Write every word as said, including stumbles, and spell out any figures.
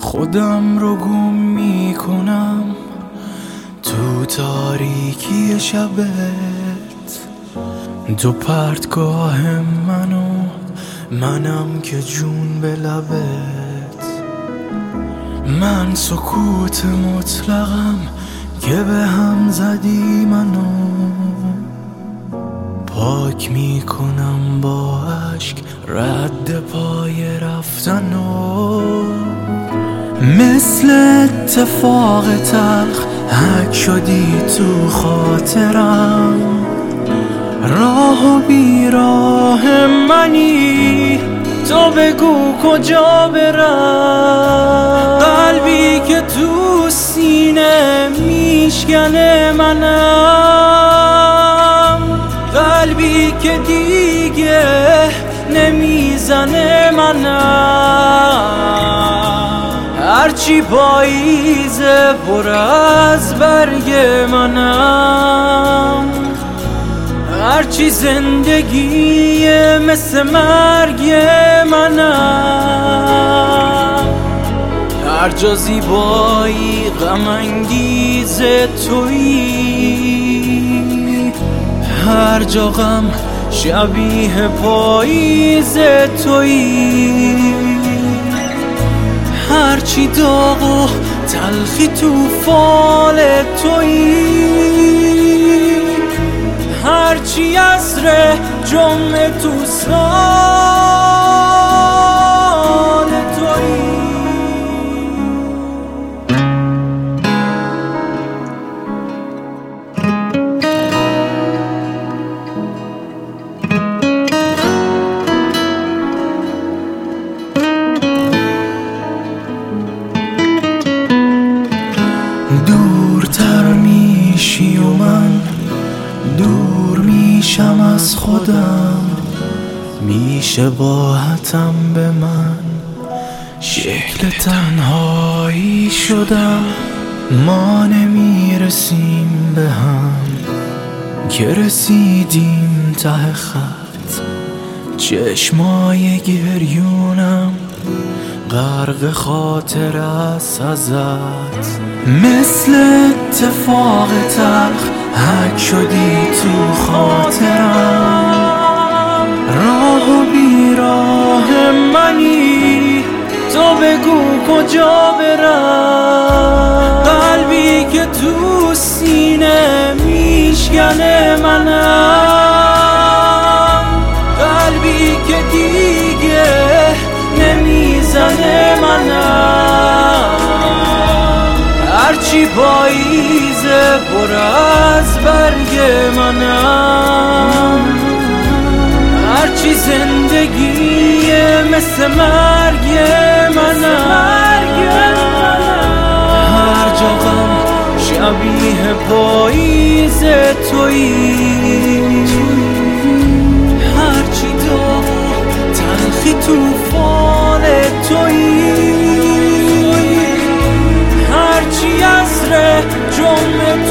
خودم رو گم میکنم تو تاریکی شبت، تو پرتگاه منو، منم که جون به لبت. من سکوت مطلقم که به هم زدی منو، پاک میکنم با عشق رد پای رفتنو. مثل اتفاق تلخ حک شدی تو خاطرم، راه و بیراه منی، تو بگو کجا برم. قلبی که تو سینه میشکنه منم، قلبی که دیگه نمیزنه منم. هرچی پاییزه پر از برگ منم، هرچی زندگیه مثل مرگ منم. هر جا زیبایی غم انگیز تویی، هر جا غم شبیه پاییز تویی. هرچی داغ و تلخی تو فال تویی، هرچی عصر جمعه تو سال تویی. دورتر میشی و من دور میشم از خودم، میشه باهتم به من شکل تنهایی شدم. ما نمیرسیم به هم که رسیدیم ته خط، چشمای گریونم غرق خاطر است ازت. مثل اتفاق تلخ حک شدی تو خاطرم، راه و بیراه منی، تو بگو کجا برم. قلبی که تو سینه میشکنه منم، قلبی که دیگه نمیزنه منم. هرچی پاییزه پر از برگ منم، هرچی زندگیه مثل مرگ منم. هر جا غم شبیه پاییز تویی، هرچی داغ تلخی تو فال تویی، هرچی عصر جمعه